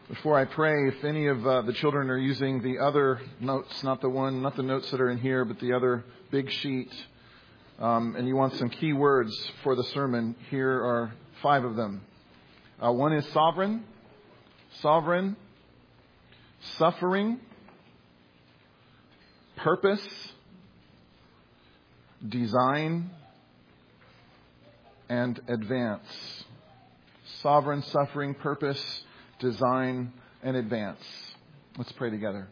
Before I pray, if any of the children are using the other notes, not the notes that are in here, but the other big sheet, and you want some key words for the sermon, here are 5 of them. One is sovereign, suffering, purpose, design, and advance. Sovereign, suffering, purpose, design, and advance. Let's pray together.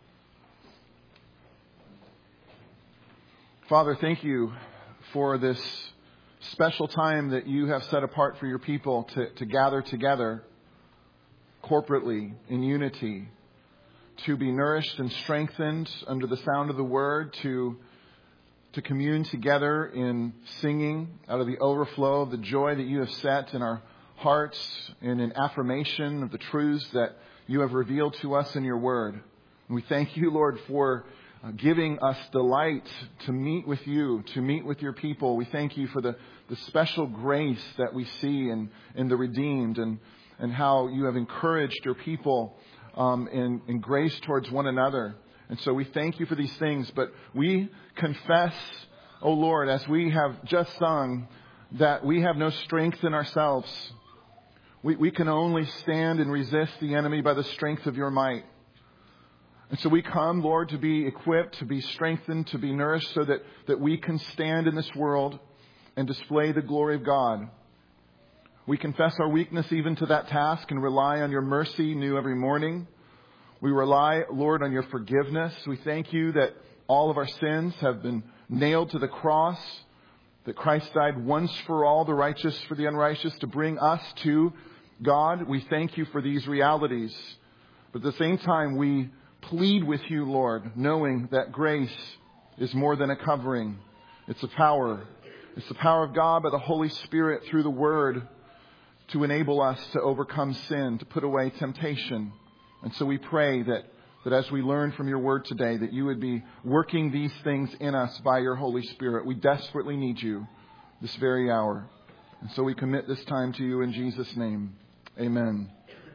Father, thank you for this special time that you have set apart for your people to gather together corporately in unity, to be nourished and strengthened under the sound of the word, to commune together in singing out of the overflow of the joy that you have set in our hearts in an affirmation of the truths that you have revealed to us in your word. And we thank you, Lord, for giving us delight to meet with you, to meet with your people. We thank you for the special grace that we see in the redeemed and how you have encouraged your people in grace towards one another. And so we thank you for these things. But we confess, O Lord, as we have just sung, that we have no strength in ourselves. We can only stand and resist the enemy by the strength of your might. And so we come, Lord, to be equipped, to be strengthened, to be nourished so that we can stand in this world and display the glory of God. We confess our weakness even to that task and rely on your mercy new every morning. We rely, Lord, on your forgiveness. We thank you that all of our sins have been nailed to the cross, that Christ died once for all, the righteous for the unrighteous, to bring us to God. We thank you for these realities. But at the same time, we plead with you, Lord, knowing that grace is more than a covering. It's a power. It's the power of God by the Holy Spirit through the Word to enable us to overcome sin, to put away temptation. And so we pray that as we learn from your word today, that you would be working these things in us by your Holy Spirit. We desperately need you this very hour. And so we commit this time to you in Jesus' name. Amen.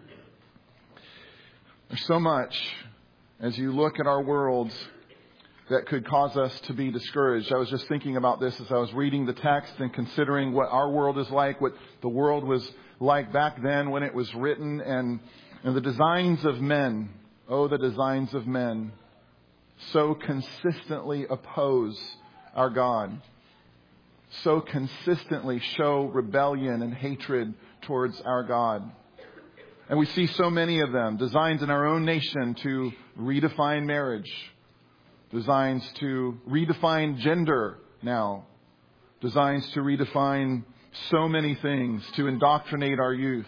There's so much as you look at our world that could cause us to be discouraged. I was just thinking about this as I was reading the text and considering what our world is like, what the world was like back then when it was written, and the designs of men. Oh, the designs of men so consistently oppose our God, so consistently show rebellion and hatred towards our God. And we see so many of them, designs in our own nation to redefine marriage, designs to redefine gender now, designs to redefine so many things, to indoctrinate our youth.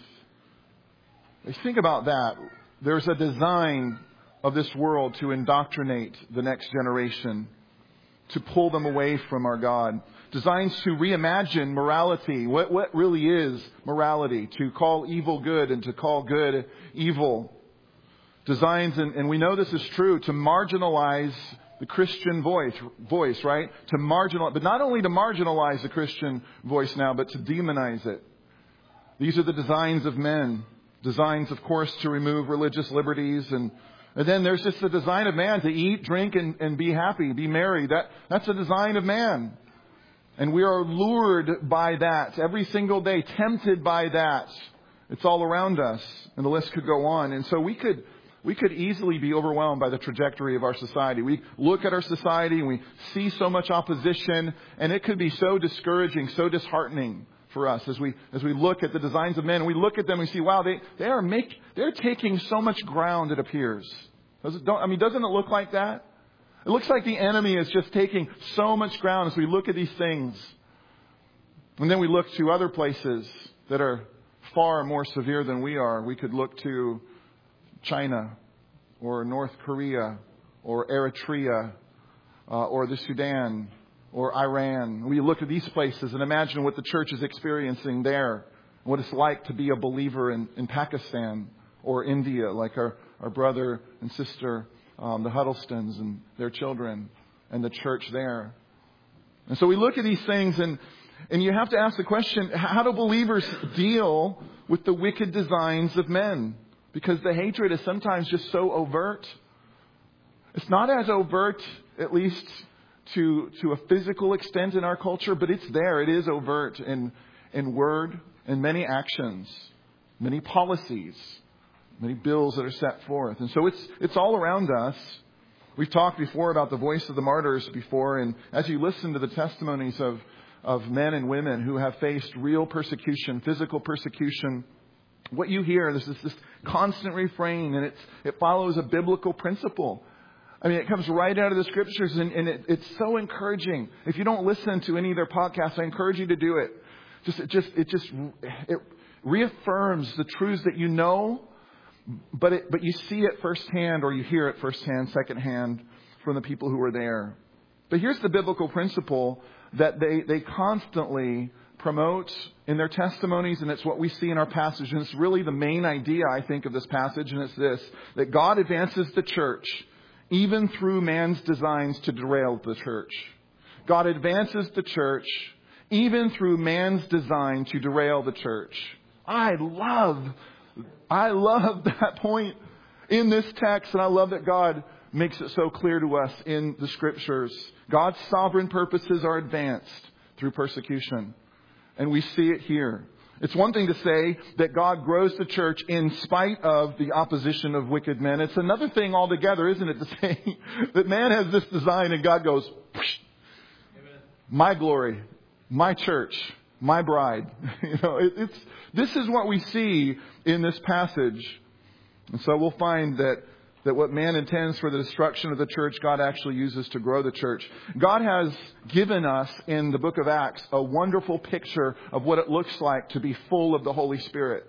Think about that. There's a design of this world to indoctrinate the next generation, to pull them away from our God. Designs to reimagine morality. What really is morality? To call evil good and to call good evil. Designs, and we know this is true, to marginalize the Christian voice, right? But not only to marginalize the Christian voice now, but to demonize it. These are the designs of men. Designs, of course, to remove religious liberties. And then there's just the design of man to eat, drink, and be happy, be merry. That's a design of man. And we are lured by that every single day, tempted by that. It's all around us. And the list could go on. And so we could easily be overwhelmed by the trajectory of our society. We look at our society and we see so much opposition, and it could be so discouraging, so disheartening for us as we look at the designs of men. And we look at them and we see, wow, they're taking so much ground, it appears. Doesn't it look like that? It looks like the enemy is just taking so much ground as we look at these things. And then we look to other places that are far more severe than we are. We could look to China or North Korea or Eritrea or the Sudan or Iran. We look at these places and imagine what the church is experiencing there, what it's like to be a believer in Pakistan or India, like our brother and sister, the Huddlestons and their children and the church there. And so we look at these things and you have to ask the question, how do believers deal with the wicked designs of men? Because the hatred is sometimes just so overt. It's not as overt, at least to a physical extent in our culture, but it's there. It is overt in word, in many actions, many policies, many bills that are set forth. And so it's all around us. We've talked before about the voice of the martyrs before, and as you listen to the testimonies of men and women who have faced real persecution, physical persecution, what you hear, there's this constant refrain, and it follows a biblical principle. I mean, it comes right out of the Scriptures, and it's so encouraging. If you don't listen to any of their podcasts, I encourage you to do it. It reaffirms the truths that you know, but you see it firsthand, or you hear it firsthand, secondhand from the people who were there. But here's the biblical principle that they constantly promote in their testimonies, and it's what we see in our passage. And it's really the main idea, I think, of this passage, and it's this: that God advances the church even through man's designs to derail the church. God advances the church even through man's design to derail the church. I love that point in this text, and I love that God makes it so clear to us in the Scriptures. God's sovereign purposes are advanced through persecution, and we see it here. It's one thing to say that God grows the church in spite of the opposition of wicked men. It's another thing altogether, isn't it, to say that man has this design and God goes, my glory, my church, my bride. This is what we see in this passage. And so we'll find that what man intends for the destruction of the church, God actually uses to grow the church. God has given us in the book of Acts a wonderful picture of what it looks like to be full of the Holy Spirit.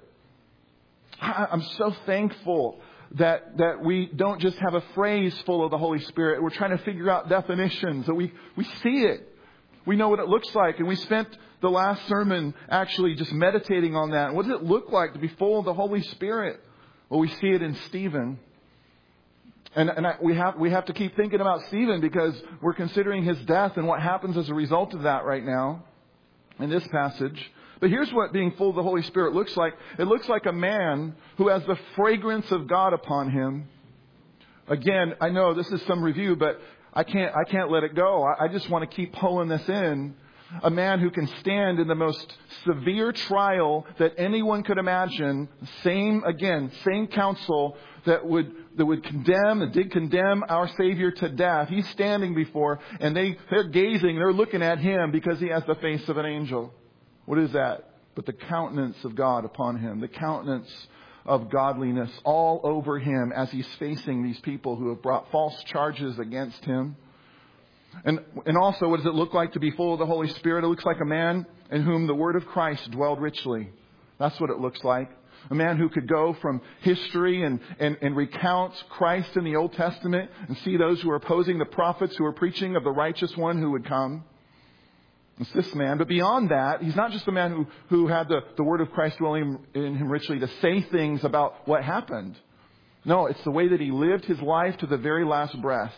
I'm so thankful that we don't just have a phrase full of the Holy Spirit. We're trying to figure out definitions. That we see it. We know what it looks like. And we spent the last sermon actually just meditating on that. What does it look like to be full of the Holy Spirit? Well, we see it in Stephen. And we have to keep thinking about Stephen because we're considering his death and what happens as a result of that right now in this passage. But here's what being full of the Holy Spirit looks like. It looks like a man who has the fragrance of God upon him. Again, I know this is some review, but I can't let it go. I just want to keep pulling this in. A man who can stand in the most severe trial that anyone could imagine. Same counsel that would condemn and did condemn our Savior to death. He's standing before, and they're gazing, they're looking at him because he has the face of an angel. What is that? But the countenance of God upon him, the countenance of godliness all over him as he's facing these people who have brought false charges against him. And also, what does it look like to be full of the Holy Spirit? It looks like a man in whom the word of Christ dwelled richly. That's what it looks like. A man who could go from history and recount Christ in the Old Testament and see those who are opposing the prophets who are preaching of the righteous one who would come. It's this man. But beyond that, he's not just a man who had the word of Christ dwelling in him richly to say things about what happened. No, it's the way that he lived his life to the very last breath.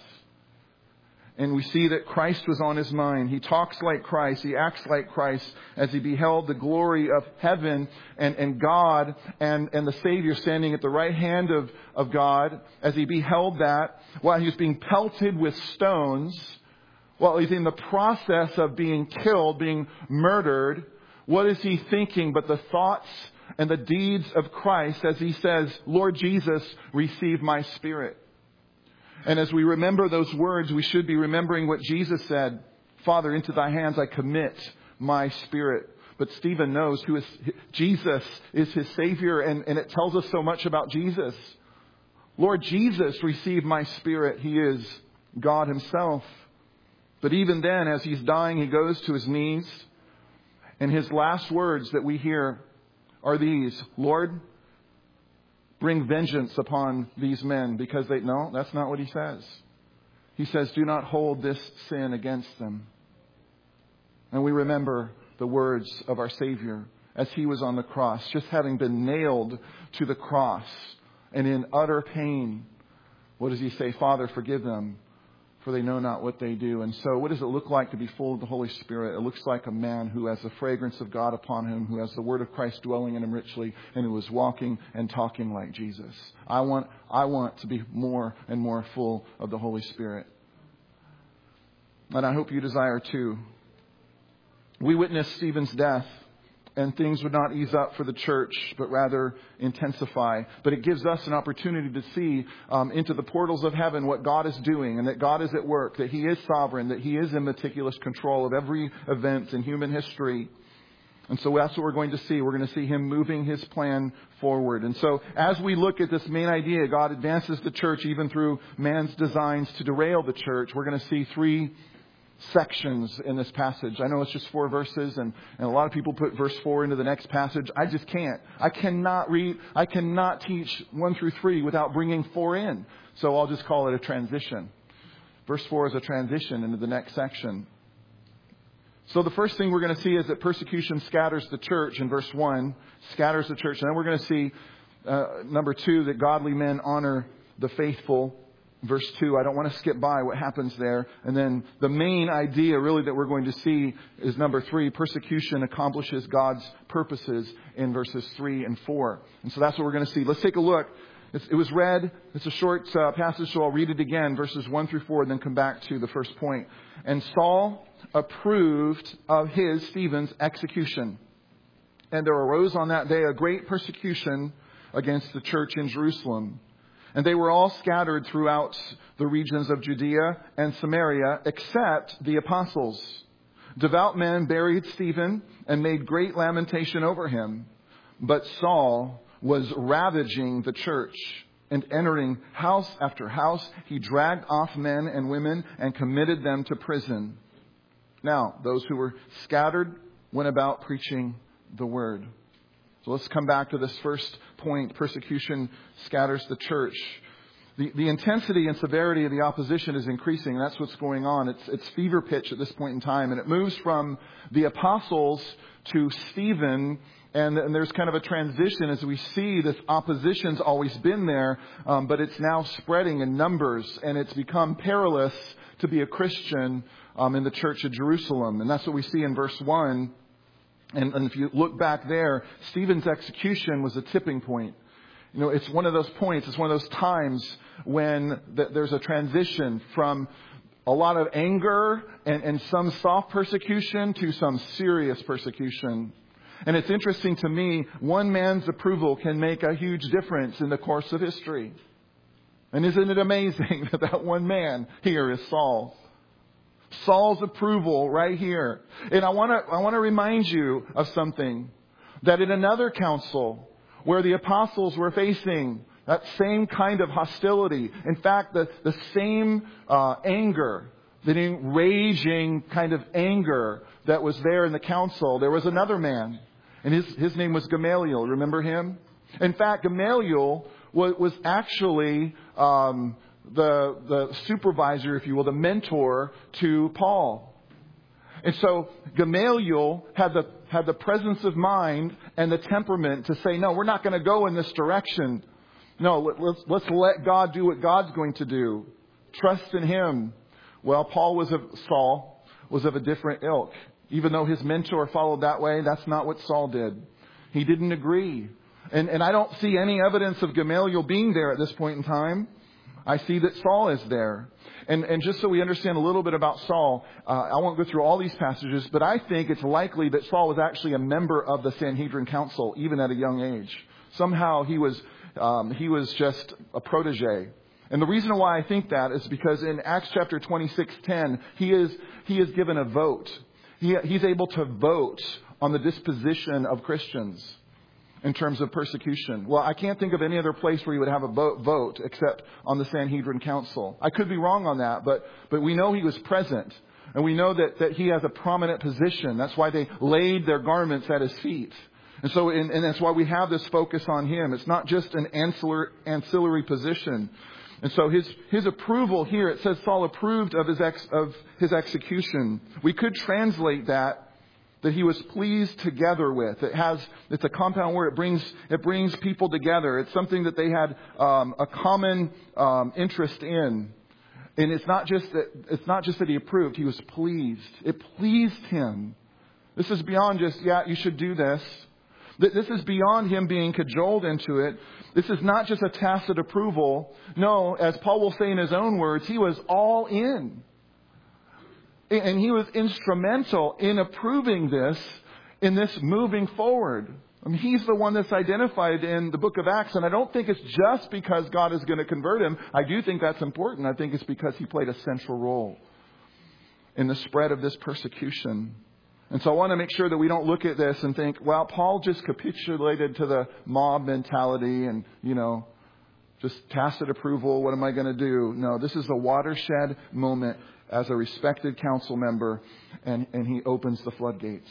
And we see that Christ was on his mind. He talks like Christ. He acts like Christ as he beheld the glory of heaven and God and the Savior standing at the right hand of God. As he beheld that while he was being pelted with stones, while he's in the process of being killed, being murdered, what is he thinking but the thoughts and the deeds of Christ as he says, Lord Jesus, receive my spirit. And as we remember those words, we should be remembering what Jesus said. Father, into thy hands I commit my spirit. But Stephen knows Jesus is his Savior, and it tells us so much about Jesus. Lord Jesus, receive my spirit. He is God himself. But even then, as he's dying, he goes to his knees. And his last words that we hear are these: Lord, bring vengeance upon these men, because no, that's not what he says. He says, do not hold this sin against them. And we remember the words of our Savior as he was on the cross, just having been nailed to the cross and in utter pain. What does he say? Father, forgive them, for they know not what they do. And so what does it look like to be full of the Holy Spirit? It looks like a man who has the fragrance of God upon him, who has the word of Christ dwelling in him richly, and who is walking and talking like Jesus. I want to be more and more full of the Holy Spirit. And I hope you desire too. We witnessed Stephen's death, and things would not ease up for the church, but rather intensify. But it gives us an opportunity to see into the portals of heaven what God is doing, and that God is at work, that He is sovereign, that He is in meticulous control of every event in human history. And so that's what we're going to see. We're going to see Him moving His plan forward. And so as we look at this main idea, God advances the church even through man's designs to derail the church. We're going to see three sections in this passage. I know it's just 4 verses, and a lot of people put verse 4 into the next passage. I just can't. I cannot teach 1 through 3 without bringing 4 in. So I'll just call it a transition. Verse 4 is a transition into the next section. So the first thing we're going to see is that persecution scatters the church in verse 1, scatters the church. And then we're going to see, number 2, that godly men honor the faithful. Verse 2, I don't want to skip by what happens there. And then the main idea really that we're going to see is number 3, persecution accomplishes God's purposes in verses 3 and 4. And so that's what we're going to see. Let's take a look. It was read. It's a short passage, so I'll read it again, verses 1 through 4, and then come back to the first point. And Saul approved of Stephen's execution. And there arose on that day a great persecution against the church in Jerusalem. And they were all scattered throughout the regions of Judea and Samaria, except the apostles. Devout men buried Stephen and made great lamentation over him. But Saul was ravaging the church, and entering house after house, he dragged off men and women and committed them to prison. Now, those who were scattered went about preaching the word. So let's come back to this first point. Persecution scatters the church. The intensity and severity of the opposition is increasing. That's what's going on. It's fever pitch at this point in time. And it moves from the apostles to Stephen. And there's kind of a transition as we see this opposition's always been there. But it's now spreading in numbers. And it's become perilous to be a Christian in the church of Jerusalem. And that's what we see in verse 1. And if you look back there, Stephen's execution was a tipping point. You know, it's one of those points, it's one of those times when there's a transition from a lot of anger and some soft persecution to some serious persecution. And it's interesting to me, one man's approval can make a huge difference in the course of history. And isn't it amazing that one man here is Saul? Saul's approval right here. And I want to remind you of something. That in another council where the apostles were facing that same kind of hostility. In fact, the same anger, the raging kind of anger that was there in the council. There was another man. And his name was Gamaliel. Remember him? In fact, Gamaliel was actually the supervisor, if you will, the mentor to Paul. And so Gamaliel had the presence of mind and the temperament to say, no, we're not going to go in this direction. No, let's let God do what God's going to do. Trust in Him. Well, Saul was of a different ilk. Even though his mentor followed that way, that's not what Saul did. He didn't agree. And I don't see any evidence of Gamaliel being there at this point in time. I see that Saul is there. And just so we understand a little bit about Saul, I won't go through all these passages, but I think it's likely that Saul was actually a member of the Sanhedrin Council, even at a young age. Somehow he was just a protege. And the reason why I think that is because in Acts chapter 26:10, he is given a vote. He's able to vote on the disposition of Christians in terms of persecution. Well, I can't think of any other place where you would have a vote except on the Sanhedrin Council. I could be wrong on that, but we know he was present. And we know that he has a prominent position. That's why they laid their garments at his feet. And so, and that's why we have this focus on him. It's not just an ancillary position. And so his approval here, it says Saul approved of his execution. We could translate that he was pleased together with. It's a compound word. It brings people together. It's something that they had a common interest in. And it's not just that he approved, he was pleased. It pleased him. This is beyond just, yeah, you should do this. This is beyond him being cajoled into it. This is not just a tacit approval. No, as Paul will say in his own words, he was all in. And he was instrumental in approving this, in this moving forward. I mean, he's the one that's identified in the book of Acts. And I don't think it's just because God is going to convert him. I do think that's important. I think it's because he played a central role in the spread of this persecution. And so I want to make sure that we don't look at this and think, well, Paul just capitulated to the mob mentality and, just tacit approval. What am I going to do? No, this is a watershed moment as a respected council member, and he opens the floodgates.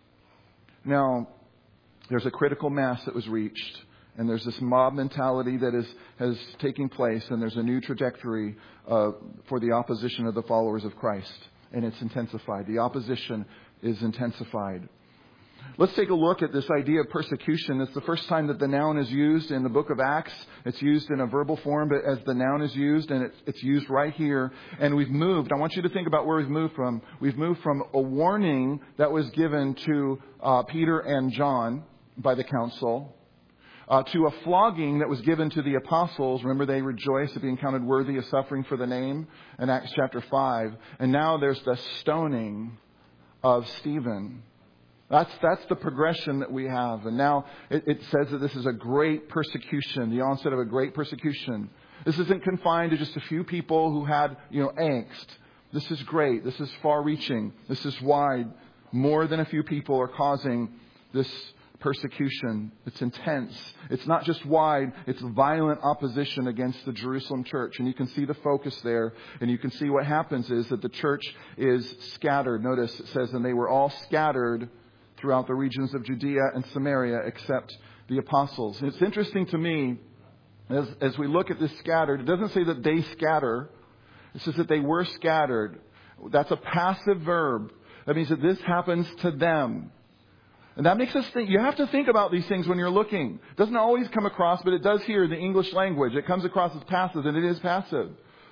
Now, there's a critical mass that was reached, and there's this mob mentality that has taken place, and there's a new trajectory for the opposition of the followers of Christ, and it's intensified. The opposition is intensified. Let's take a look at this idea of persecution. It's the first time that the noun is used in the book of Acts. It's used in a verbal form, but as the noun is used, and it's used right here. And we've moved. I want you to think about where we've moved from. We've moved from a warning that was given to Peter and John by the council to a flogging that was given to the apostles. Remember, they rejoiced at being counted worthy of suffering for the name in Acts chapter 5. And now there's the stoning of Stephen. That's the progression that we have. And now it says that this is a great persecution, the onset of a great persecution. This isn't confined to just a few people who had, angst. This is great. This is far-reaching. This is wide. More than a few people are causing this persecution. It's intense. It's not just wide. It's violent opposition against the Jerusalem church. And you can see the focus there. And you can see what happens is that the church is scattered. Notice it says, and they were all scattered throughout the regions of Judea and Samaria except the apostles. And it's interesting to me, as we look at this scattered, it doesn't say that they scatter. It says that they were scattered. That's a passive verb. That means that this happens to them. And that makes us think. You have to think about these things when you're looking. It doesn't always come across, but it does here in the English language. It comes across as passive, and it is passive.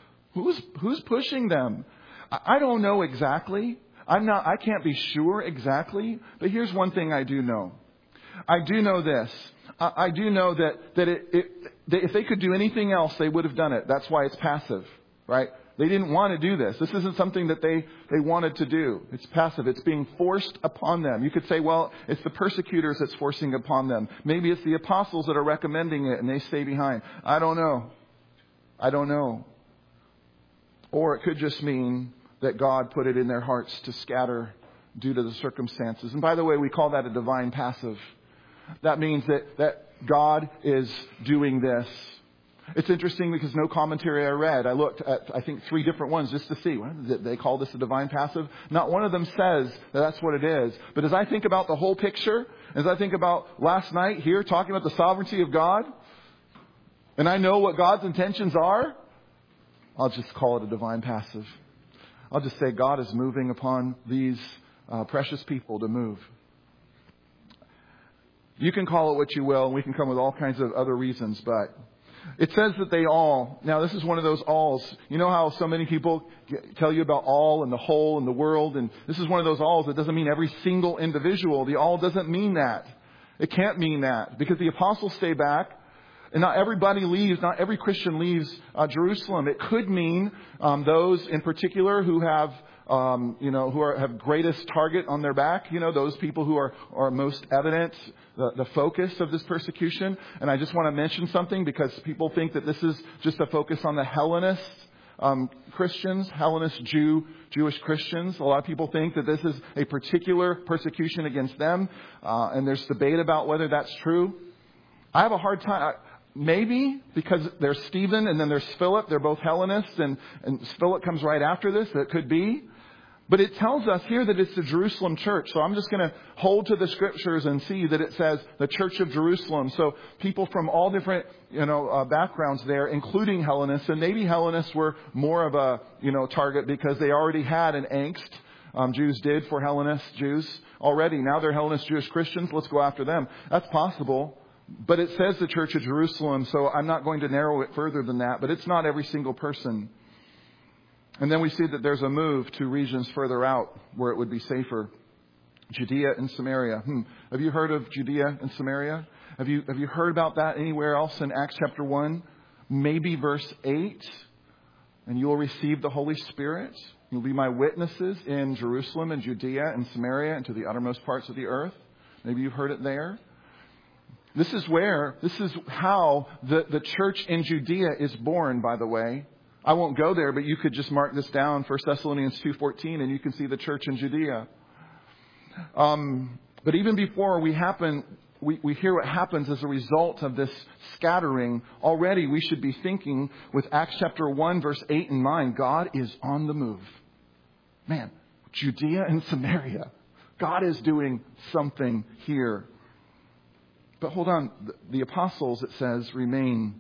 Who's pushing them? I don't know exactly. I can't be sure exactly. But here's one thing I do know. I do know this. I do know that if they could do anything else, they would have done it. That's why it's passive, right? They didn't want to do this. This isn't something that they wanted to do. It's passive. It's being forced upon them. You could say, well, it's the persecutors that's forcing upon them. Maybe it's the apostles that are recommending it and they stay behind. I don't know. Or it could just mean that God put it in their hearts to scatter due to the circumstances. And by the way, we call that a divine passive. That means that God is doing this. It's interesting because no commentary I read, I looked at, I think, 3 different ones just to see. They call this a divine passive. Not one of them says that that's what it is. But as I think about the whole picture, as I think about last night here talking about the sovereignty of God, and I know what God's intentions are, I'll just call it a divine passive. I'll just say God is moving upon these precious people to move. You can call it what you will, and we can come with all kinds of other reasons, but it says that they all. Now, this is one of those alls. You know how so many people tell you about all and the whole and the world, and this is one of those alls that doesn't mean every single individual. The all doesn't mean that. It can't mean that because the apostles stay back. And not everybody leaves, not every Christian leaves Jerusalem. It could mean those in particular who have, have greatest target on their back. Those people who are most evident, the focus of this persecution. And I just want to mention something because people think that this is just a focus on the Hellenist Christians, Hellenist Jewish Christians. A lot of people think that this is a particular persecution against them. And there's debate about whether that's true. I have a hard time. Maybe because there's Stephen and then there's Philip. They're both Hellenists and Philip comes right after this. That could be. But it tells us here that it's the Jerusalem church. So I'm just going to hold to the scriptures and see that it says the church of Jerusalem. So people from all different, backgrounds there, including Hellenists. And maybe Hellenists were more of a, target because they already had an angst. Jews did for Hellenist Jews already. Now they're Hellenist Jewish Christians. Let's go after them. That's possible. But it says the church of Jerusalem, so I'm not going to narrow it further than that. But it's not every single person. And then we see that there's a move to regions further out where it would be safer. Judea and Samaria. Have you heard of Judea and Samaria? Have you heard about that anywhere else in Acts chapter 1? Maybe verse 8. And you will receive the Holy Spirit. You'll be my witnesses in Jerusalem and Judea and Samaria and to the uttermost parts of the earth. Maybe you've heard it there. This is how the church in Judea is born, by the way. I won't go there, but you could just mark this down, 1 Thessalonians 2:14, and you can see the church in Judea. But even before we hear what happens as a result of this scattering, already we should be thinking with Acts chapter 1, verse 8 in mind, God is on the move. Man, Judea and Samaria. God is doing something here. But hold on, the apostles, it says, remain.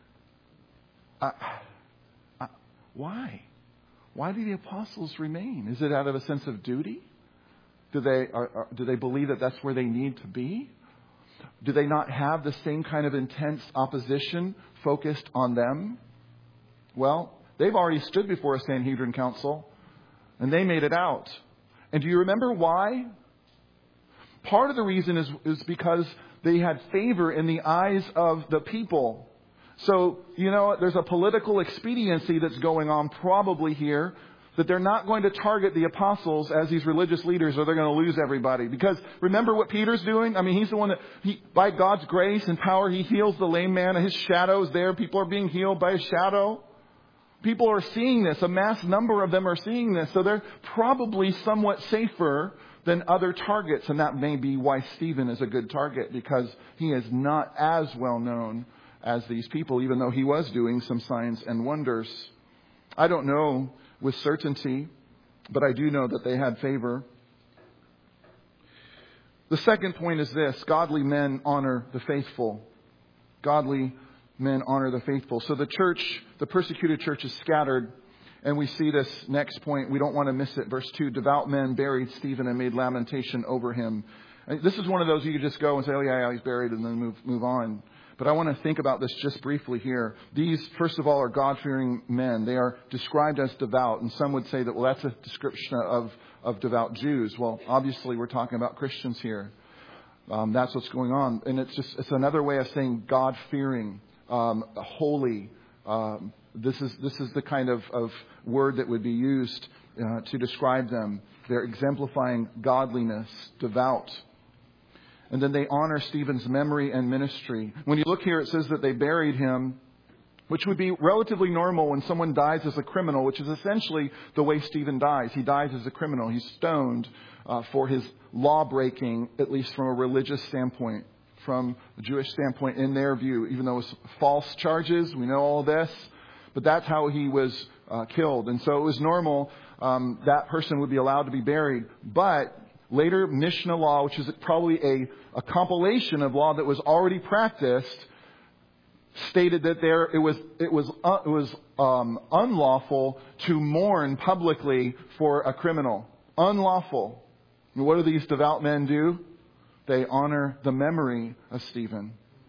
Why? Why do the apostles remain? Is it out of a sense of duty? Do they believe that that's where they need to be? Do they not have the same kind of intense opposition focused on them? Well, they've already stood before a Sanhedrin council, and they made it out. And do you remember why? Part of the reason is because they had favor in the eyes of the people. So, there's a political expediency that's going on probably here, that they're not going to target the apostles as these religious leaders or they're going to lose everybody. Because remember what Peter's doing? I mean, he's the one that, by God's grace and power, he heals the lame man. His shadow is there. People are being healed by his shadow. People are seeing this. A mass number of them are seeing this. So they're probably somewhat safer than other targets. And that may be why Stephen is a good target, because he is not as well known as these people, even though he was doing some signs and wonders. I don't know with certainty, but I do know that they had favor. The second point is this: godly men honor the faithful. Godly men honor the faithful. So the church, the persecuted church, is scattered. And we see this next point. We don't want to miss it. Verse 2, devout men buried Stephen and made lamentation over him. And this is one of those you could just go and say, oh yeah, he's buried, and then move on. But I want to think about this just briefly here. These, first of all, are God-fearing men. They are described as devout. And some would say that, well, that's a description of devout Jews. Well, obviously, we're talking about Christians here. That's what's going on. And it's another way of saying God-fearing, holy. This is the kind of word that would be used to describe them. They're exemplifying godliness, devout. And then they honor Stephen's memory and ministry. When you look here, it says that they buried him, which would be relatively normal when someone dies as a criminal, which is essentially the way Stephen dies. He dies as a criminal. He's stoned for his law breaking, at least from a religious standpoint, from a Jewish standpoint in their view, even though it was false charges. We know all of this. But that's how he was killed. And so it was normal that person would be allowed to be buried. But later, Mishnah law, which is probably a compilation of law that was already practiced, stated that it was unlawful to mourn publicly for a criminal. Unlawful. And what do these devout men do? They honor the memory of Stephen.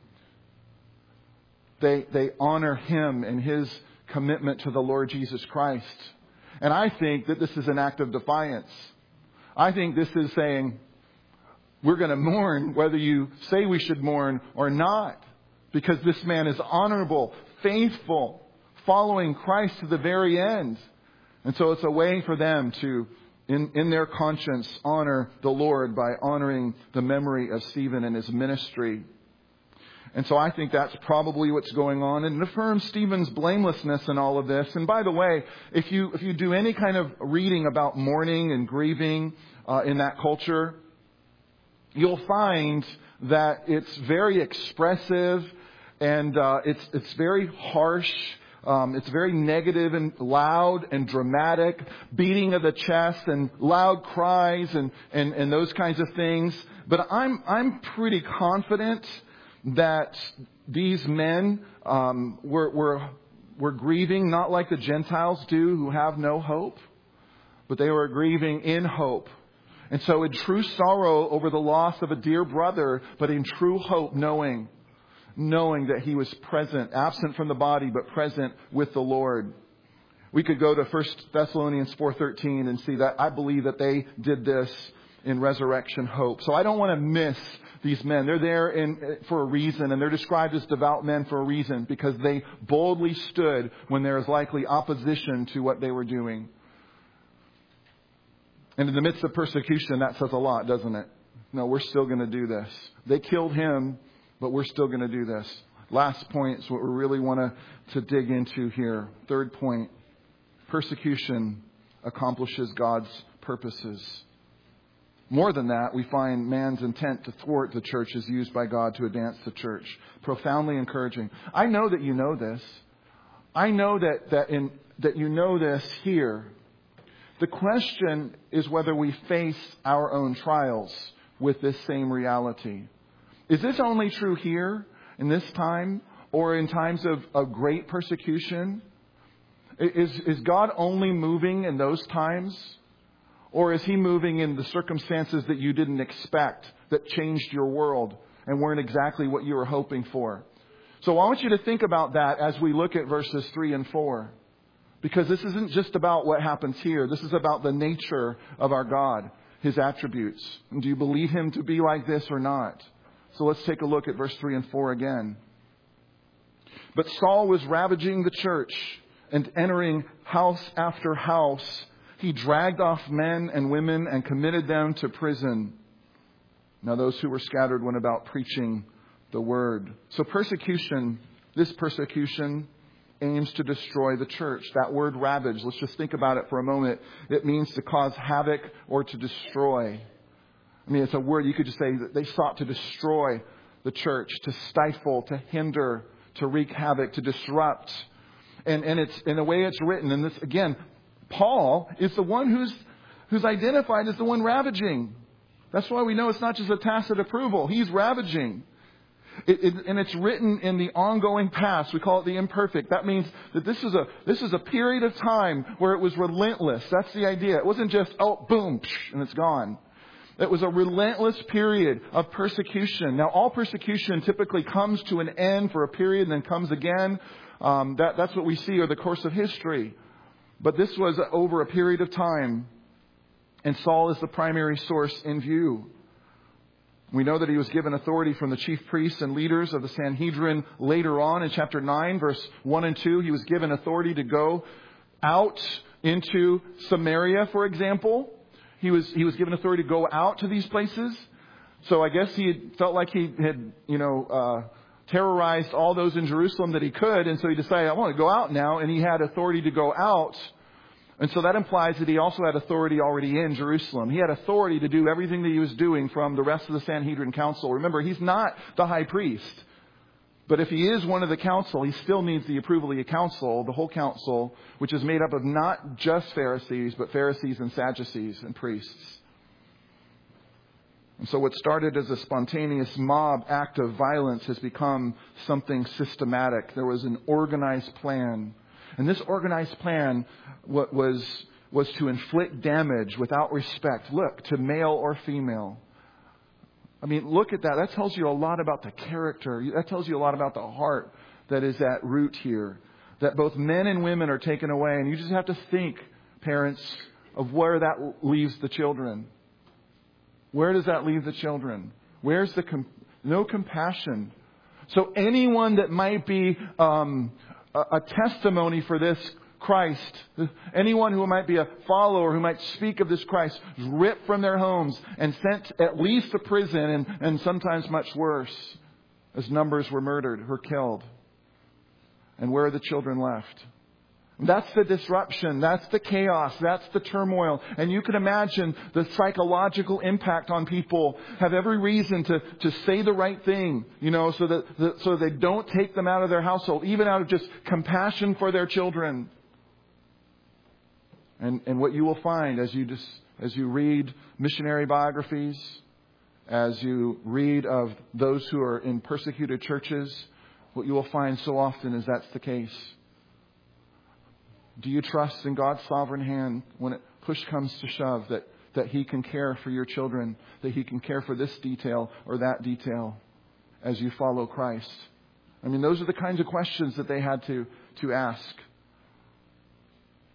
They honor him and his commitment to the Lord Jesus Christ. And I think that this is an act of defiance. I think this is saying, we're going to mourn whether you say we should mourn or not, because this man is honorable, faithful, following Christ to the very end. And so it's a way for them to, in their conscience, honor the Lord by honoring the memory of Stephen and his ministry. And so I think that's probably what's going on. And it affirms Stephen's blamelessness in all of this. And by the way, if you do any kind of reading about mourning and grieving in that culture, you'll find that it's very expressive and it's very harsh. It's very negative and loud and dramatic, beating of the chest and loud cries and those kinds of things. But I'm pretty confident that these men were grieving not like the Gentiles do, who have no hope, but they were grieving in hope. And so in true sorrow over the loss of a dear brother, but in true hope, knowing that he was present, absent from the body, but present with the Lord. We could go to 1 Thessalonians 4:13 and see that I believe that they did this in resurrection hope. So I don't want to miss these men. They're there for a reason, and they're described as devout men for a reason, because they boldly stood when there is likely opposition to what they were doing. And in the midst of persecution, that says a lot, doesn't it? No, we're still going to do this. They killed him, but we're still going to do this. Last point is what we really want to dig into here. Third point, persecution accomplishes God's purposes. More than that, we find man's intent to thwart the church is used by God to advance the church. Profoundly encouraging. I know that you know this. I know that you know this here. The question is whether we face our own trials with this same reality. Is this only true here in this time, or in times of great persecution? Is God only moving in those times? Or is He moving in the circumstances that you didn't expect, that changed your world and weren't exactly what you were hoping for? So I want you to think about that as we look at verses 3 and 4. Because this isn't just about what happens here. This is about the nature of our God, His attributes. And do you believe Him to be like this or not? So let's take a look at verse 3 and 4 again. But Saul was ravaging the church and entering house after house. He dragged off men and women and committed them to prison. Now those who were scattered went about preaching the word. So this persecution aims to destroy the church. That word ravage, let's just think about it for a moment. It means to cause havoc or to destroy. I mean, it's a word you could just say that they sought to destroy the church, to stifle, to hinder, to wreak havoc, to disrupt. And it's in the way it's written. And this, again, Paul is the one who's identified as the one ravaging. That's why we know it's not just a tacit approval. He's ravaging. And it's written in the ongoing past. We call it the imperfect. That means that this is a period of time where it was relentless. That's the idea. It wasn't just, boom, and it's gone. It was a relentless period of persecution. Now, all persecution typically comes to an end for a period and then comes again. That's what we see over the course of history. But this was over a period of time. And Saul is the primary source in view. We know that he was given authority from the chief priests and leaders of the Sanhedrin later on in chapter 9, verse 1 and 2. He was given authority to go out into Samaria, for example. He was given authority to go out to these places. So I guess he felt like he had, terrorized all those in Jerusalem that he could. And so he decided, I want to go out now. And he had authority to go out. And so that implies that he also had authority already in Jerusalem. He had authority to do everything that he was doing from the rest of the Sanhedrin council. Remember, he's not the high priest. But if he is one of the council, he still needs the approval of the council, the whole council, which is made up of not just Pharisees, but Pharisees and Sadducees and priests. And so what started as a spontaneous mob act of violence has become something systematic. There was an organized plan. And this organized plan was to inflict damage without respect. Look, to male or female. I mean, look at that. That tells you a lot about the character. That tells you a lot about the heart that is at root here. That both men and women are taken away. And you just have to think, parents, of where that leaves the children. Where does that leave the children? Where's no compassion? So anyone that might be a testimony for this Christ, anyone who might be a follower, who might speak of this Christ, is ripped from their homes and sent at least to prison and sometimes much worse, as numbers were murdered or killed. And where are the children left? That's the disruption. That's the chaos. That's the turmoil. And you can imagine the psychological impact on people. Have every reason to say the right thing, so that they don't take them out of their household, even out of just compassion for their children. And what you will find as you read missionary biographies, as you read of those who are in persecuted churches, what you will find so often is that's the case. Do you trust in God's sovereign hand when push comes to shove that He can care for your children, that He can care for this detail or that detail as you follow Christ? I mean, those are the kinds of questions that they had to ask.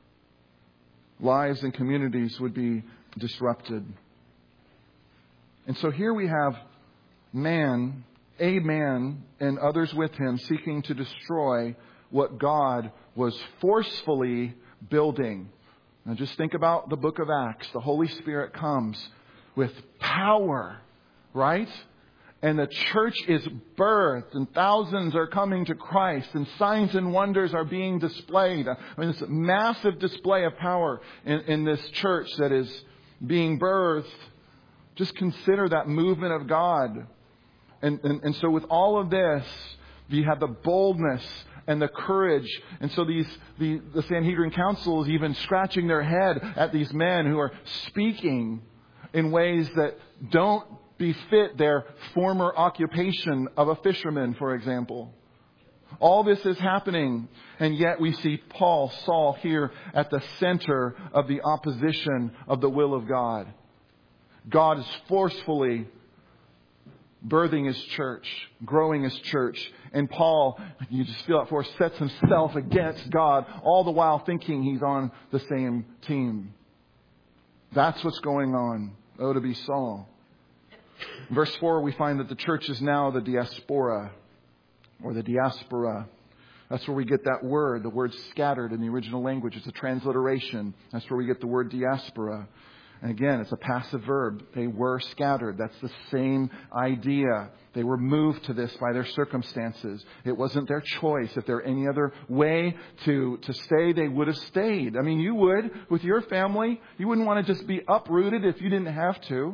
lives and communities would be disrupted. And so here we have a man and others with him seeking to destroy what God was forcefully building. Now just think about the book of Acts. The Holy Spirit comes with power, right? And the church is birthed and thousands are coming to Christ and signs and wonders are being displayed. I mean, it's a massive display of power in this church that is being birthed. Just consider that movement of God. And so with all of this, you have the boldness and the courage. And so the Sanhedrin Council is even scratching their head at these men who are speaking in ways that don't befit their former occupation of a fisherman, for example. All this is happening, and yet we see Saul here at the center of the opposition of the will of God. God is forcefully birthing His church, growing His church. And Paul, you just feel it for, sets himself against God, all the while thinking he's on the same team. That's what's going on. Oh, to be Saul. In verse 4, we find that the church is now the diaspora, or the diaspora. That's where we get that word, the word scattered in the original language. It's a transliteration. That's where we get the word diaspora. And again, it's a passive verb. They were scattered. That's the same idea. They were moved to this by their circumstances. It wasn't their choice. If there were any other way to stay, they would have stayed. I mean, you would with your family. You wouldn't want to just be uprooted if you didn't have to.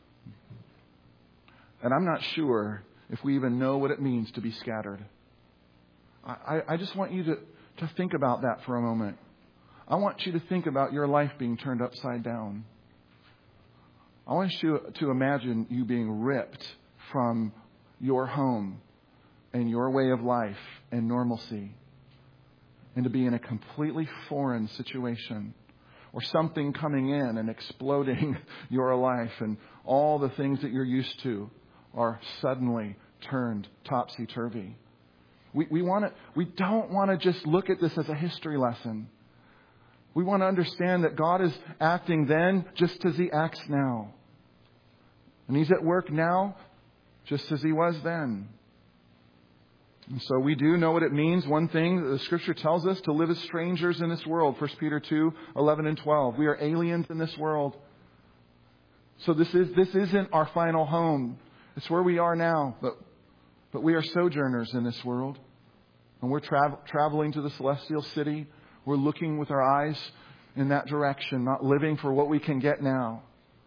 And I'm not sure if we even know what it means to be scattered. I just want you to think about that for a moment. I want you to think about your life being turned upside down. I want you to imagine you being ripped from your home and your way of life and normalcy, and to be in a completely foreign situation, or something coming in and exploding your life, and all the things that you're used to are suddenly turned topsy-turvy. We don't want to just look at this as a history lesson. We want to understand that God is acting then just as He acts now. And He's at work now just as He was then. And so we do know what it means. One thing that the Scripture tells us, to live as strangers in this world. 1 Peter 2, 11 and 12. We are aliens in this world. So this isn't our final home. It's where we are now. But we are sojourners in this world. And we're traveling to the celestial city. We're looking with our eyes in that direction, not living for what we can get now,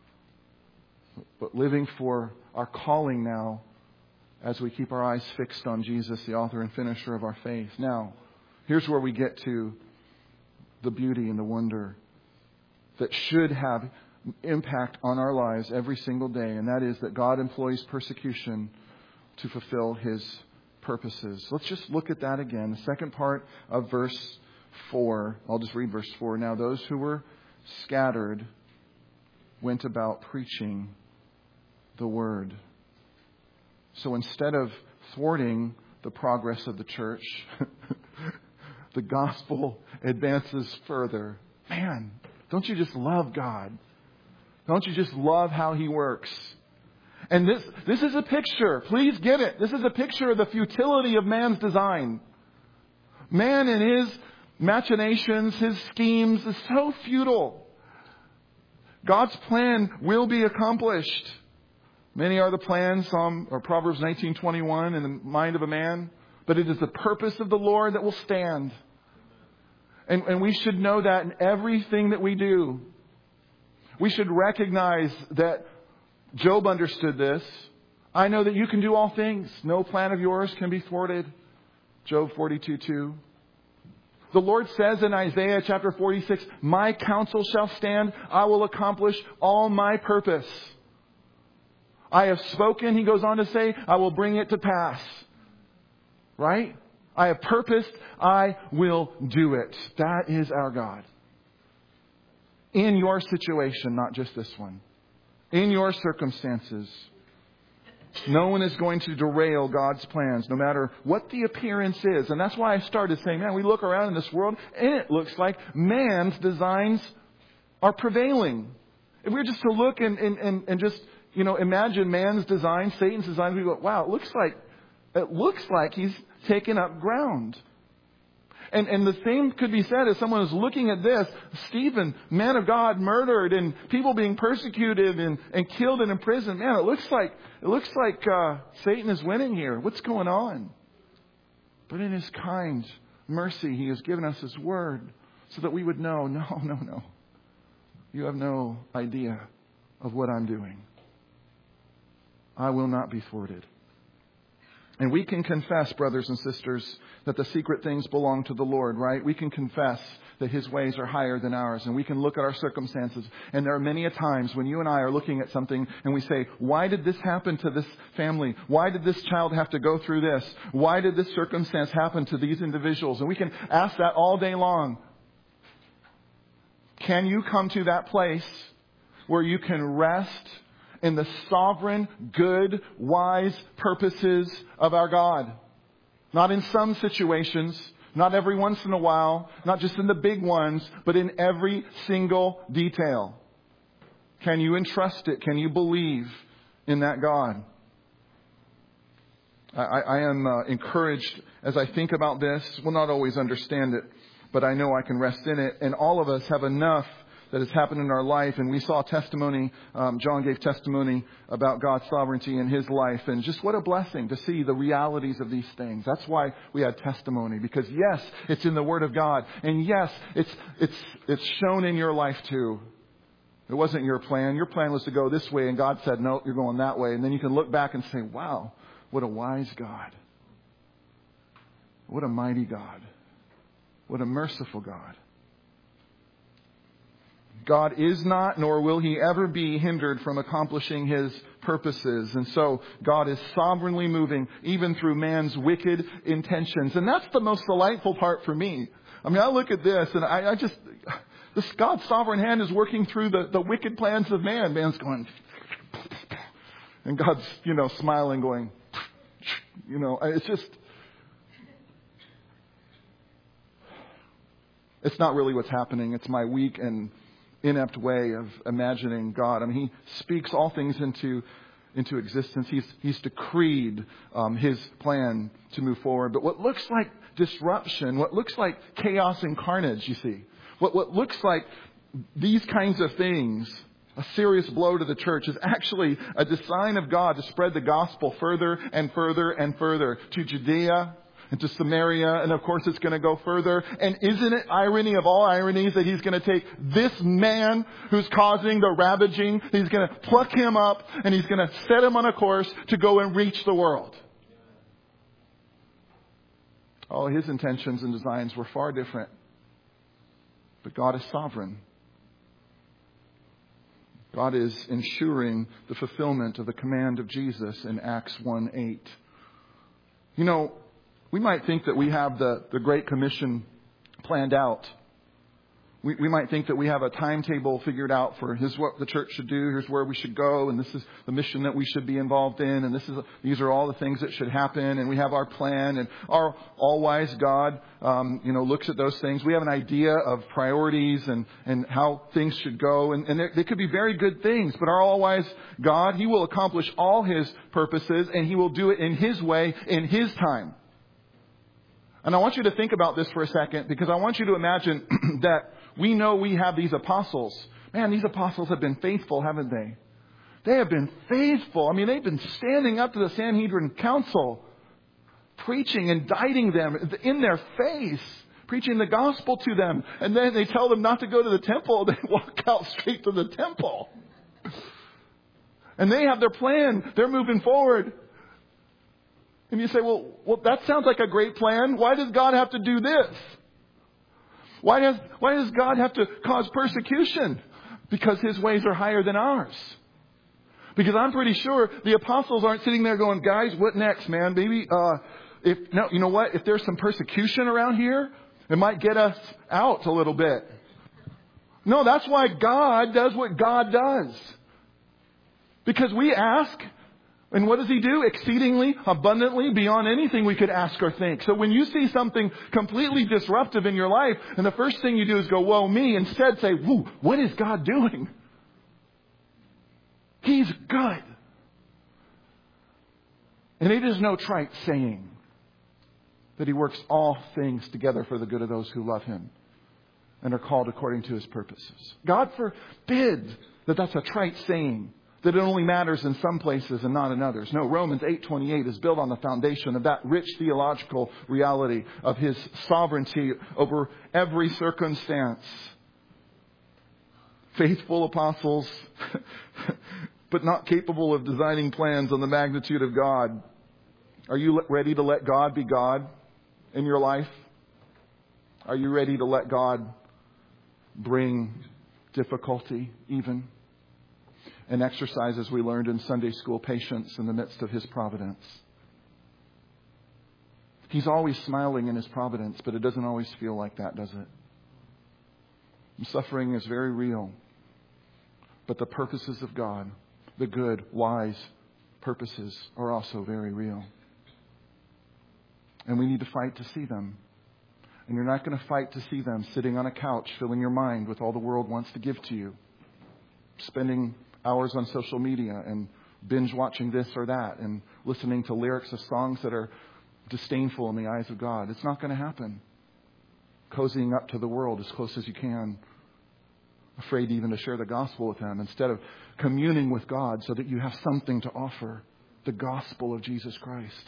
but living for our calling now as we keep our eyes fixed on Jesus, the author and finisher of our faith. Now, here's where we get to the beauty and the wonder that should have impact on our lives every single day, and that is that God employs persecution to fulfill His purposes. Let's just look at that again. The second part of verse 4. I'll just read verse 4. Now those who were scattered went about preaching the word. So instead of thwarting the progress of the church, the gospel advances further. Man, don't you just love God? Don't you just love how He works? And this is a picture. Please get it. This is a picture of the futility of man's design. Man and his machinations, his schemes is so futile. God's plan will be accomplished. Many are the plans, Proverbs 19:21, in the mind of a man, but it is the purpose of the Lord that will stand. And we should know that in everything that we do. We should recognize that Job understood this. I know that you can do all things. No plan of yours can be thwarted. Job 42:2. The Lord says in Isaiah chapter 46, my counsel shall stand. I will accomplish all my purpose. I have spoken, He goes on to say, I will bring it to pass. Right? I have purposed, I will do it. That is our God. In your situation, not just this one. In your circumstances. No one is going to derail God's plans, no matter what the appearance is. And that's why I started saying, man, we look around in this world and it looks like man's designs are prevailing. If we were just to look and just, imagine man's design, Satan's design, we go, wow, it looks like he's taken up ground. And the same could be said as someone is looking at this, Stephen, man of God, murdered, and people being persecuted and killed and imprisoned. Man, it looks like Satan is winning here. What's going on? But in His kind mercy, He has given us His word so that we would know, no. You have no idea of what I'm doing. I will not be thwarted. And we can confess, brothers and sisters, that the secret things belong to the Lord, right? We can confess that His ways are higher than ours. And we can look at our circumstances. And there are many a times when you and I are looking at something and we say, why did this happen to this family? Why did this child have to go through this? Why did this circumstance happen to these individuals? And we can ask that all day long. Can you come to that place where you can rest in the sovereign, good, wise purposes of our God? Not in some situations, not every once in a while, not just in the big ones, but in every single detail. Can you entrust it? Can you believe in that God? I am encouraged as I think about this. We'll not always understand it, but I know I can rest in it. And all of us have enough that has happened in our life. And we saw testimony, John gave testimony about God's sovereignty in his life. And just what a blessing to see the realities of these things. That's why we had testimony. Because yes, it's in the Word of God. And yes, it's shown in your life too. It wasn't your plan. Your plan was to go this way. And God said, no, you're going that way. And then you can look back and say, wow, what a wise God. What a mighty God. What a merciful God. God is not, nor will He ever be hindered from accomplishing His purposes. And so God is sovereignly moving even through man's wicked intentions. And that's the most delightful part for me. I mean, I look at this and this God's sovereign hand is working through the wicked plans of man. Man's going, and God's, smiling, going, it's just, it's not really what's happening. It's my weak and inept way of imagining God. I mean, He speaks all things into existence. He's decreed His plan to move forward. But what looks like disruption, what looks like chaos and carnage, you see, what looks like these kinds of things, a serious blow to the church, is actually a design of God to spread the gospel further and further and further to Judea and to Samaria, and of course it's going to go further. And isn't it irony of all ironies that He's going to take this man who's causing the ravaging, He's going to pluck him up, and He's going to set him on a course to go and reach the world. Oh, His intentions and designs were far different. But God is sovereign. God is ensuring the fulfillment of the command of Jesus in Acts 1:8. We might think that we have the Great Commission planned out. We might think that we have a timetable figured out for here's what the church should do, here's where we should go, and this is the mission that we should be involved in, and these are all the things that should happen, and we have our plan, and our all-wise God, looks at those things. We have an idea of priorities and how things should go, and they could be very good things, but our all-wise God, He will accomplish all His purposes, and He will do it in His way, in His time. And I want you to think about this for a second, because I want you to imagine that we know we have these apostles. Man, these apostles have been faithful, haven't they? They have been faithful. I mean, they've been standing up to the Sanhedrin Council, preaching, indicting them in their face, preaching the gospel to them. And then they tell them not to go to the temple. They walk out straight to the temple. And they have their plan. They're moving forward. And you say, well, that sounds like a great plan. Why does God have to do this? Why does God have to cause persecution? Because His ways are higher than ours. Because I'm pretty sure the apostles aren't sitting there going, guys, what next, man? Maybe, you know what? If there's some persecution around here, it might get us out a little bit. No, that's why God does what God does. Because we ask, And what does He do? Exceedingly, abundantly, beyond anything we could ask or think. So when you see something completely disruptive in your life, and the first thing you do is go, woe me, instead say, whoa, what is God doing? He's good. And it is no trite saying that He works all things together for the good of those who love Him and are called according to His purposes. God forbid that that's a trite saying, that it only matters in some places and not in others. No, Romans 8:28 is built on the foundation of that rich theological reality of His sovereignty over every circumstance. Faithful apostles, but not capable of designing plans on the magnitude of God. Are you ready to let God be God in your life? Are you ready to let God bring difficulty even? And exercise, as we learned in Sunday school, patience in the midst of His providence. He's always smiling in His providence, but it doesn't always feel like that, does it? And suffering is very real. But the purposes of God, the good, wise purposes, are also very real. And we need to fight to see them. And you're not going to fight to see them sitting on a couch, filling your mind with all the world wants to give to you. Spending hours on social media and binge watching this or that and listening to lyrics of songs that are disdainful in the eyes of God. It's not going to happen. Cozying up to the world as close as you can. Afraid even to share the gospel with them instead of communing with God so that you have something to offer. The gospel of Jesus Christ.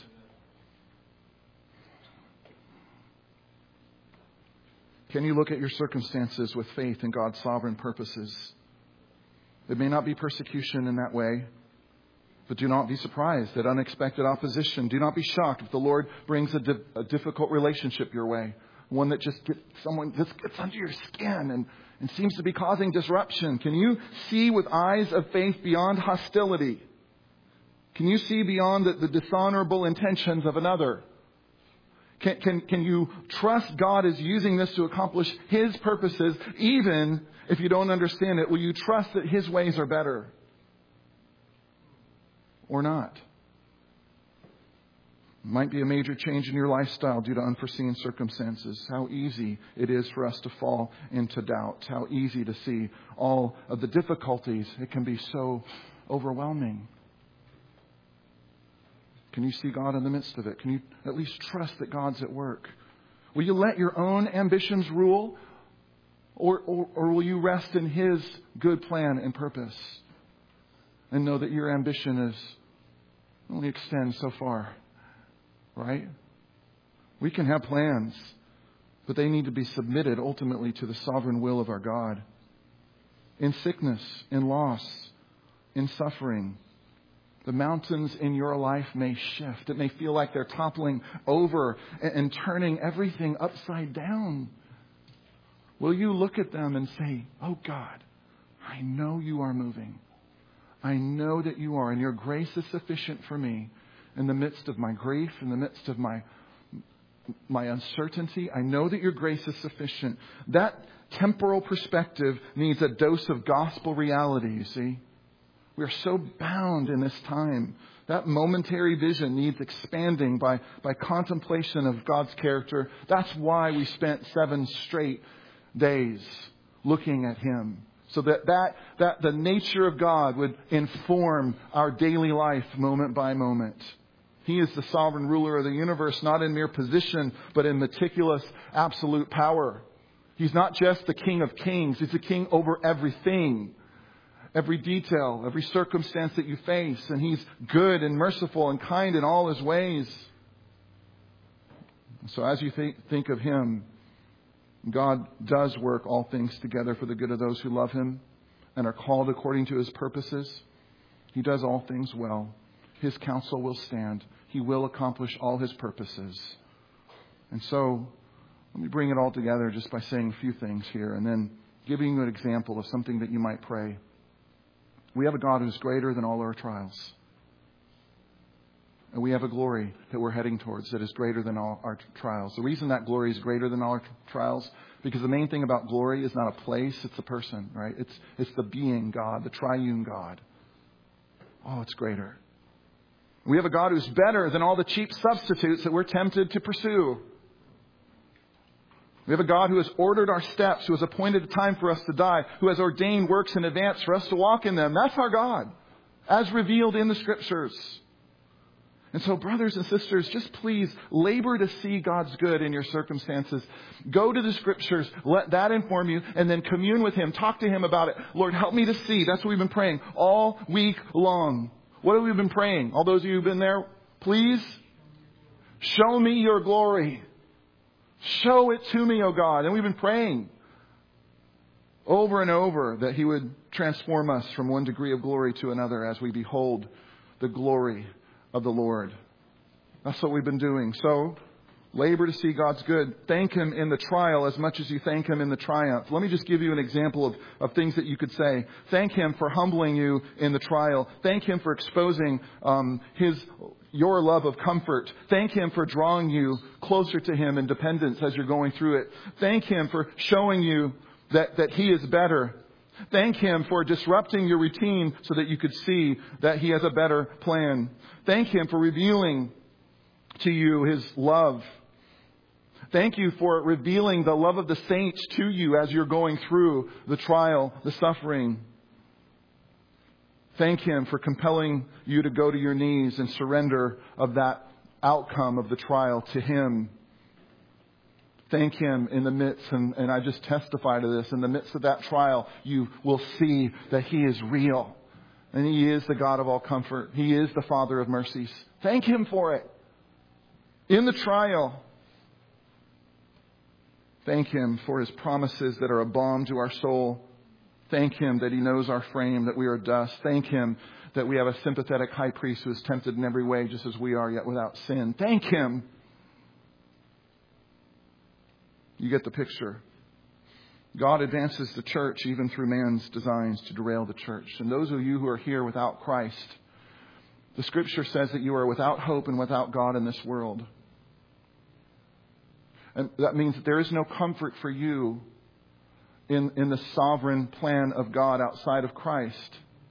Can you look at your circumstances with faith in God's sovereign purposes? It may not be persecution in that way, but do not be surprised at unexpected opposition. Do not be shocked if the Lord brings a difficult relationship your way. One that just gets under your skin and seems to be causing disruption. Can you see with eyes of faith beyond hostility? Can you see beyond the dishonorable intentions of another? Can you trust God is using this to accomplish His purposes, even if you don't understand it? Will you trust that His ways are better? Or not? It might be a major change in your lifestyle due to unforeseen circumstances. How easy it is for us to fall into doubt. How easy to see all of the difficulties. It can be so overwhelming. Can you see God in the midst of it? Can you at least trust that God's at work? Will you let your own ambitions rule? Or will you rest in His good plan and purpose? And know that your ambition only extends so far. Right? We can have plans, but they need to be submitted ultimately to the sovereign will of our God. In sickness, in loss, in suffering, the mountains in your life may shift. It may feel like they're toppling over and turning everything upside down. Will you look at them and say, oh God, I know you are moving. I know that you are, and your grace is sufficient for me in the midst of my grief, in the midst of my uncertainty. I know that your grace is sufficient. That temporal perspective needs a dose of gospel reality, you see. We are so bound in this time. That momentary vision needs expanding by contemplation of God's character. That's why we spent 7 straight days looking at Him. So that the nature of God would inform our daily life moment by moment. He is the sovereign ruler of the universe, not in mere position, but in meticulous, absolute power. He's not just the King of Kings. He's the King over everything. Every detail, every circumstance that you face. And He's good and merciful and kind in all His ways. So as you think of Him, God does work all things together for the good of those who love Him and are called according to His purposes. He does all things well. His counsel will stand. He will accomplish all His purposes. And so, let me bring it all together just by saying a few things here and then giving you an example of something that you might pray. We have a God who's greater than all our trials. And we have a glory that we're heading towards that is greater than all our trials. The reason that glory is greater than all our trials, because the main thing about glory is not a place, it's a person, right? It's the being God, the triune God. Oh, it's greater. We have a God who's better than all the cheap substitutes that we're tempted to pursue. We have a God who has ordered our steps, who has appointed a time for us to die, who has ordained works in advance for us to walk in them. That's our God, as revealed in the Scriptures. And so, brothers and sisters, just please labor to see God's good in your circumstances. Go to the Scriptures, let that inform you, and then commune with Him. Talk to Him about it. Lord, help me to see. That's what we've been praying all week long. What have we been praying? All those of you who've been there, please show me your glory. Show it to me, O God. And we've been praying over and over that He would transform us from one degree of glory to another as we behold the glory of the Lord. That's what we've been doing. So, labor to see God's good. Thank Him in the trial as much as you thank Him in the triumph. Let me just give you an example of things that you could say. Thank Him for humbling you in the trial. Thank Him for exposing your love of comfort. Thank Him for drawing you closer to Him in dependence as you're going through it. Thank Him for showing you that He is better. Thank Him for disrupting your routine so that you could see that He has a better plan. Thank Him for revealing to you His love. Thank you for revealing the love of the saints to you as you're going through the trial, the suffering. Thank Him for compelling you to go to your knees and surrender of that outcome of the trial to Him. Thank Him in the midst, and I just testify to this, in the midst of that trial, you will see that He is real. And He is the God of all comfort. He is the Father of mercies. Thank Him for it. In the trial, thank Him for His promises that are a balm to our soul. Thank Him that He knows our frame, that we are dust. Thank Him that we have a sympathetic high priest who is tempted in every way just as we are, yet without sin. Thank Him. You get the picture. God advances the church even through man's designs to derail the church. And those of you who are here without Christ, the Scripture says that you are without hope and without God in this world. And that means that there is no comfort for you in the sovereign plan of God outside of Christ.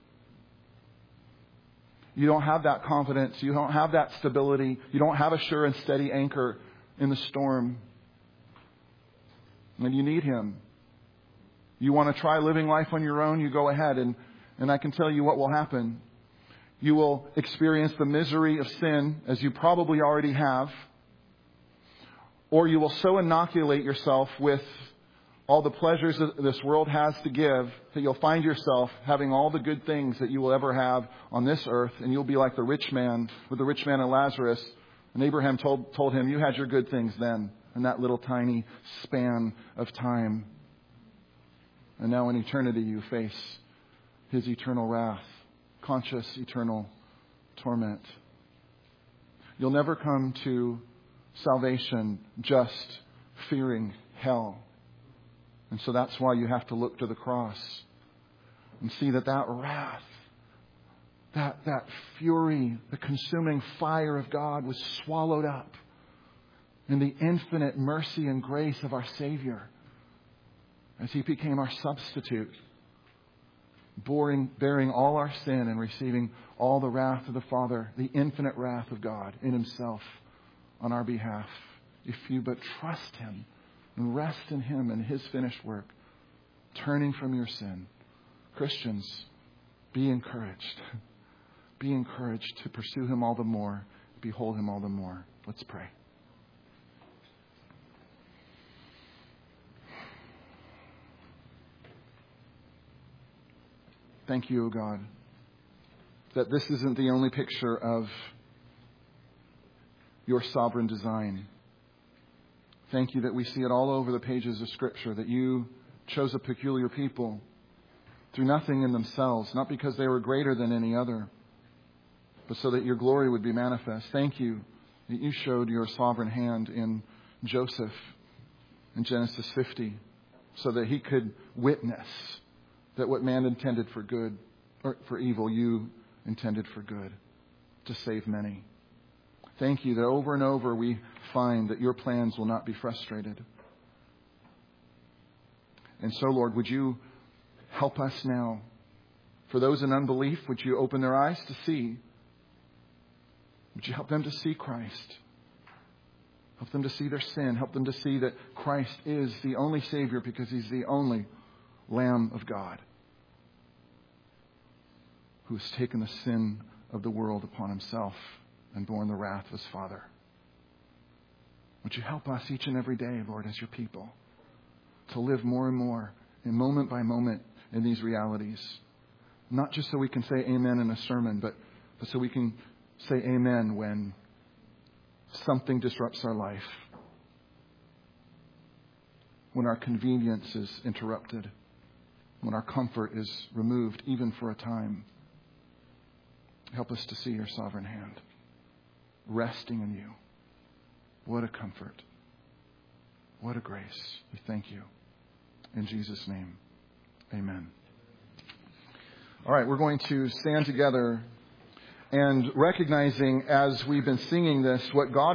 You don't have that confidence. You don't have that stability. You don't have a sure and steady anchor in the storm. And you need Him. You want to try living life on your own, you go ahead. And I can tell you what will happen. You will experience the misery of sin, as you probably already have. Or you will so inoculate yourself with all the pleasures that this world has to give that you'll find yourself having all the good things that you will ever have on this earth. And you'll be like the rich man, with the rich man and Lazarus. And Abraham told him, you had your good things then, in that little tiny span of time. And now in eternity you face His eternal wrath, conscious eternal torment. You'll never come to salvation just fearing hell. And so that's why you have to look to the cross and see that wrath, that fury, the consuming fire of God was swallowed up in the infinite mercy and grace of our Savior as He became our substitute, bearing all our sin and receiving all the wrath of the Father, the infinite wrath of God in Himself on our behalf. If you but trust Him and rest in Him and His finished work, turning from your sin. Christians, be encouraged. Be encouraged to pursue Him all the more, behold Him all the more. Let's pray. Thank you, O God, that this isn't the only picture of your sovereign design. Thank you that we see it all over the pages of Scripture, that you chose a peculiar people through nothing in themselves, not because they were greater than any other, but so that your glory would be manifest. Thank you that you showed your sovereign hand in Joseph in Genesis 50, so that he could witness that what man intended for good, or for evil, you intended for good, to save many. Thank you that over and over we find that your plans will not be frustrated. And so, Lord, would you help us now? For those in unbelief, would you open their eyes to see Would you help them to see Christ? Help them to see their sin. Help them to see that Christ is the only Savior because He's the only Lamb of God who has taken the sin of the world upon Himself and borne the wrath of His Father. Would you help us each and every day, Lord, as your people, to live more and more, and moment by moment, in these realities. Not just so we can say amen in a sermon, but so we can say amen when something disrupts our life, when our convenience is interrupted, when our comfort is removed, even for a time. Help us to see your sovereign hand, resting in you. What a comfort. What a grace. We thank you. In Jesus' name, amen. All right, we're going to stand together and recognizing as we've been singing this, what God